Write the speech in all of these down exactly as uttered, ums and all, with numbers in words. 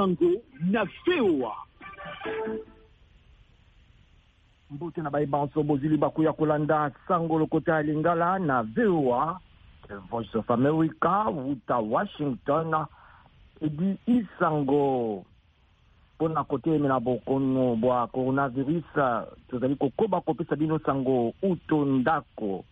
sango na V O A. Mbuti na baibanso bozili bakuya kulanda sango lokota lingala na V O A. Voice of America, Wuta Washington, edi isango. Pona kote mina bokono bwa coronavirus, tozali kokoba kopesa bino sango utondako.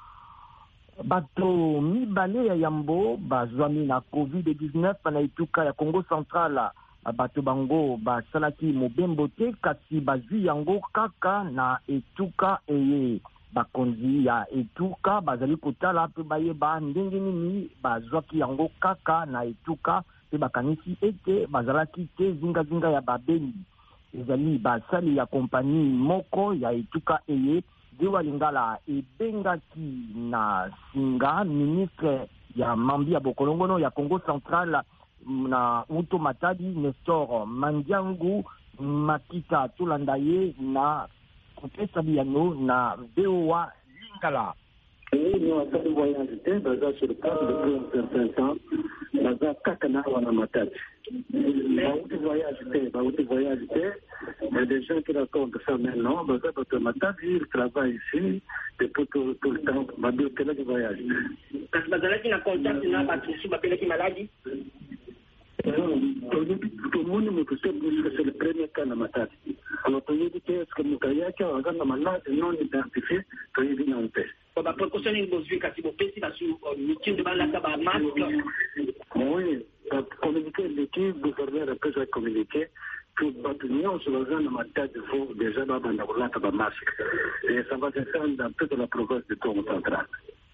Bato mibale ya yambo bazwami na covid dix-neuf na ituka ya Congo Central. Bato bango basalaki mobembo te kasi bazwi yango kaka na etuka eye. Bakonzi ya etuka bazali kotala pe bayeba ndenge nini bazwaki yango kaka na etuka pe bakanisi ete bazalaki te zinga zinga ya babeli. Ezali basali ya kompani moko ya etuka eye Dewa Lingala ebengaki na singa ministre ya mambi ya bokolongono ya Congo Central na Uto Matadi Nestor Mandiangu Makita Tulandaye na kopesa biano na V O A Lingala. Oui, nous avons fait voyage basé sur le cadre de un certain temps, basé à Kakana ou à Matadi. Baouti voyage, baouti voyage, il y a des gens qui racontent ça maintenant, basé à Matadi, ils travaillent ici depuis tout, tout le temps, basé à quel voyage. Parce que basé à contact, n'a pas de soucis, qui maladie. Tout le monde me pousse que c'est le premier cas de Matadi. Alors, tu dis que est-ce que Moukaya qui a un malade non identifié, tu es venu en paix. Ba précaution ni bozwi kasi bopesi ba su meeting de balaka ba masque. Oui, communiquer l'équipe gouverneur a pu communiquer que l'union sur la zone de Matadi faut déjà dans la roulette ba masque. Et ça va se faire dans toute la province de Congo Central.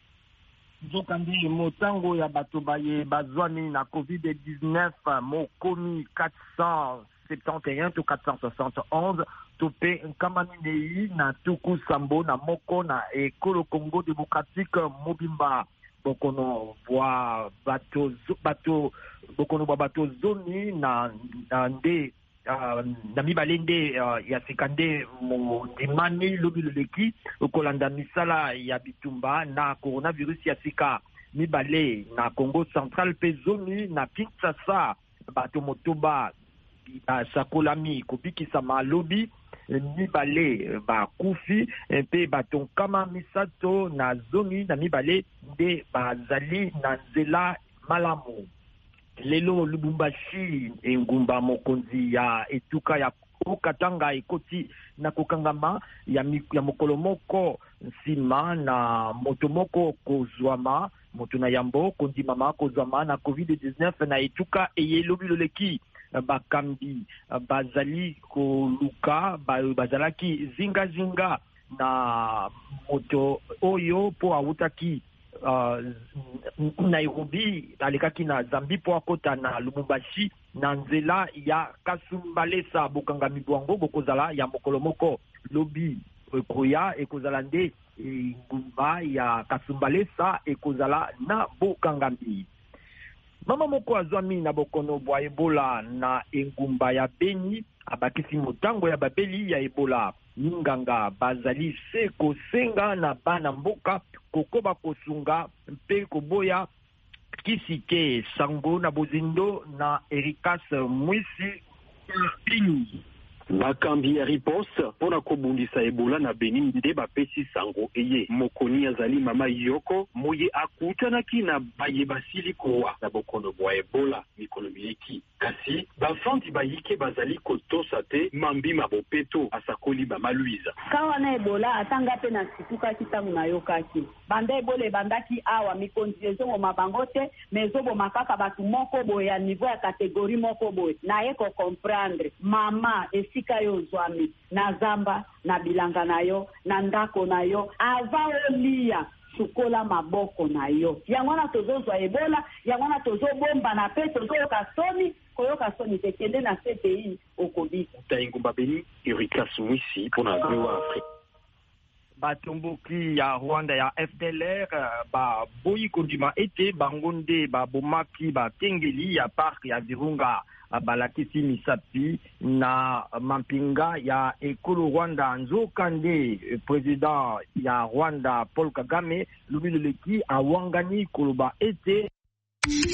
Zokandi motango ya bato baye bazwami na covid dix-neuf mokomi quatre cent soixante et onze to quatre cent soixante et onze topé nkamani na tuku sambo na moko na ekolo Congo démocratique mobimba bokono bwa bato bato bokono bwa bato zoni na nde Uh, na mibale nde uh, ya sekande mo dimani lobi loleki okolanda misala ya bitumba na coronavirus ya sika mibale na Congo Central pe zoni na Kinshasa bato motoba uh, sakolami kopikisa malobi mibale ba kufi pe bato kama misato na zoni na mibale nde bazali na nzela malamu. Lelo Lubumbashi engumba mokonzi ya etuka ya Okatanga ekoti na kokangama ya, ya mokolo moko nsima na moto moko kozwama moto na yambo kondi mama kozwama na covid dix-neuf na etuka eyelobi loleki bakambi bazali koluka bazalaki zinga zinga na moto oyo po awutaki Uh, Nairobi alekaki na Zambi po akota na Lubumbashi na nzela ya Kasumbalesa bokangami bwango bokozala ya mokolo moko lobi ekoya ekozala nde ngumba ya Kasumbalesa ekozala na bokangami. Mama moko azwami na bokono bwa Ebola na engumba ya Beni abakisi motango ya babeli ya Ebola. Ninganga bazali seko senga na bana mboka kokoba kosunga mpe koboya kisike sango na bozindo na Erikas Mwisi Pini. Bakambi ya riposte pona kobundisa Ebola na Benin nde bapesi sango eye mokoni azali mama Yoko moye akutanaki na baye basili kowa na bokono bwa Ebola mikolo mileki kasi bafandi bayike bazali kotosa te mambi mabopeto asakoli ba maluiza kawa na Ebola atanga pe na situka kitangu na yokaki banda Ebola bandaki awa mikonzi ezongo mabangote mezobo makaka batu moko boye ya niveau ya kategori moko boye na yeko comprendre mama esi kayo zwami na zamba na bilanga nayo na ndako nayo ava olia sukola maboko nayo yangwana tozozwa Ebola yangwana tozobomba na pe tozoyoka soni koyoka soni tekende na C P I okobika taingumba Beni Erikas Mwisi pona kwa Afrika. Batomboki ya Rwanda ya F D L R ba boyi kondima ete bangonde ba bomaki ba kengeli ya park ya Virunga balakisi misapi na mampinga ya ekolo Rwanda nzokande president ya Rwanda Paul Kagame lubiloleki awangani koloba ete